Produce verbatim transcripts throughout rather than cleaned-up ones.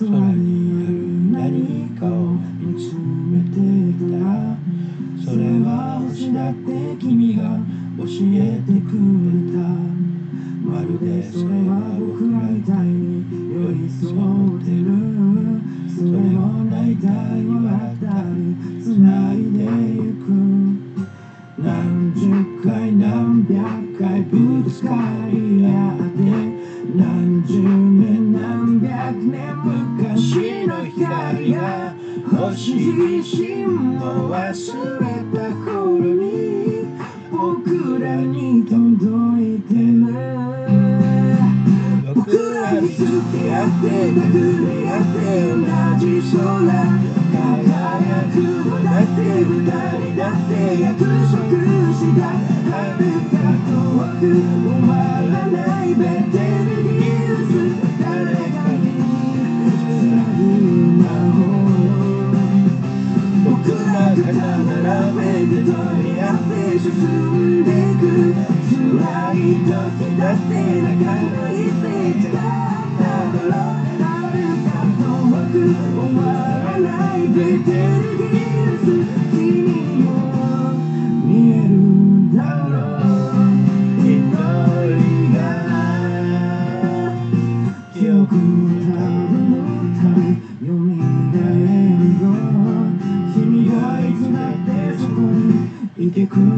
空にある何かを見つめてきたら、それは星だって君が教えてくれた。まるでそれは僕らみたいに寄り添ってる。それを泣いたり笑ったり繋いでゆく。何十回何百回ぶつかり合って、何十年何百年昔の光が星自身も忘れた頃に僕らに届いてる。僕らに付き合って殴り合って同じ空輝くのだって二人だって約束した遥か遠く終わらないベテルギウス誰かに繋ぐ魔法。僕ら肩並べて取り合って進んでく辛い時だって仲間いてなんだろう遥か遠く終わらないベテルギウス君も見えるだろう。一人が記憶の旅よみがえるよ。君がいつだってそこにいてくれること、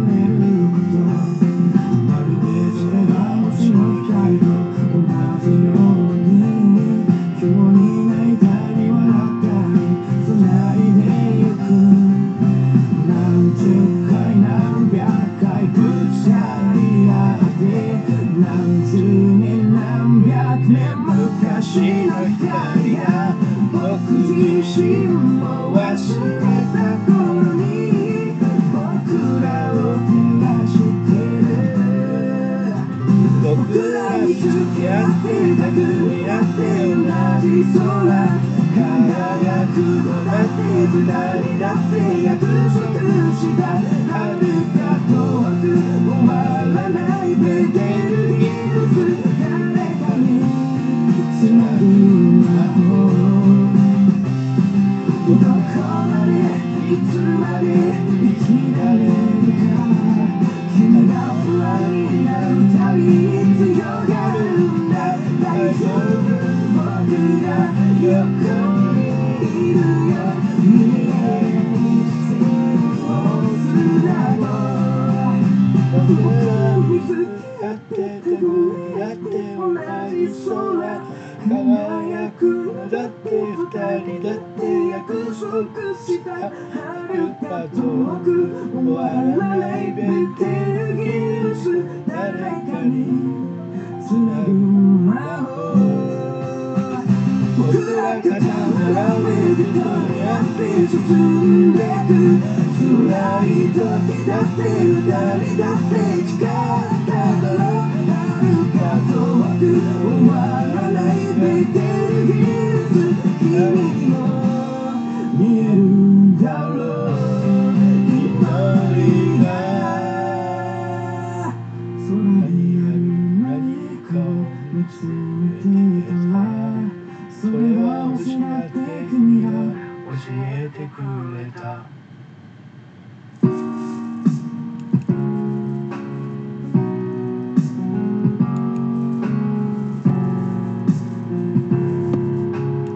まるでそれが星の光と同じように今日に泣いたり笑ったり繋いでゆく。何十回何百回ぶつかり合って何十年何百年昔の光が僕自身も忘れた頃に僕らを照らしてる。僕らに付き合って殴り合って同じ空輝くのだって二人だって約束した遥か遠く終わらないベテルギウス誰かに繋ぐ魔法。どこまでいつまで生きられるか。君が不安になるたびに強がるんだ。大丈夫僕が横にいるよ。見えに線を繋ごう。僕に付き合って殴り合って同じ空輝くのだって二人だって約束した遥か遠く終わらないベテルギウス誰かに繋ぐ魔法。僕ら肩並べて取り合って進んでく辛い時だって二人だって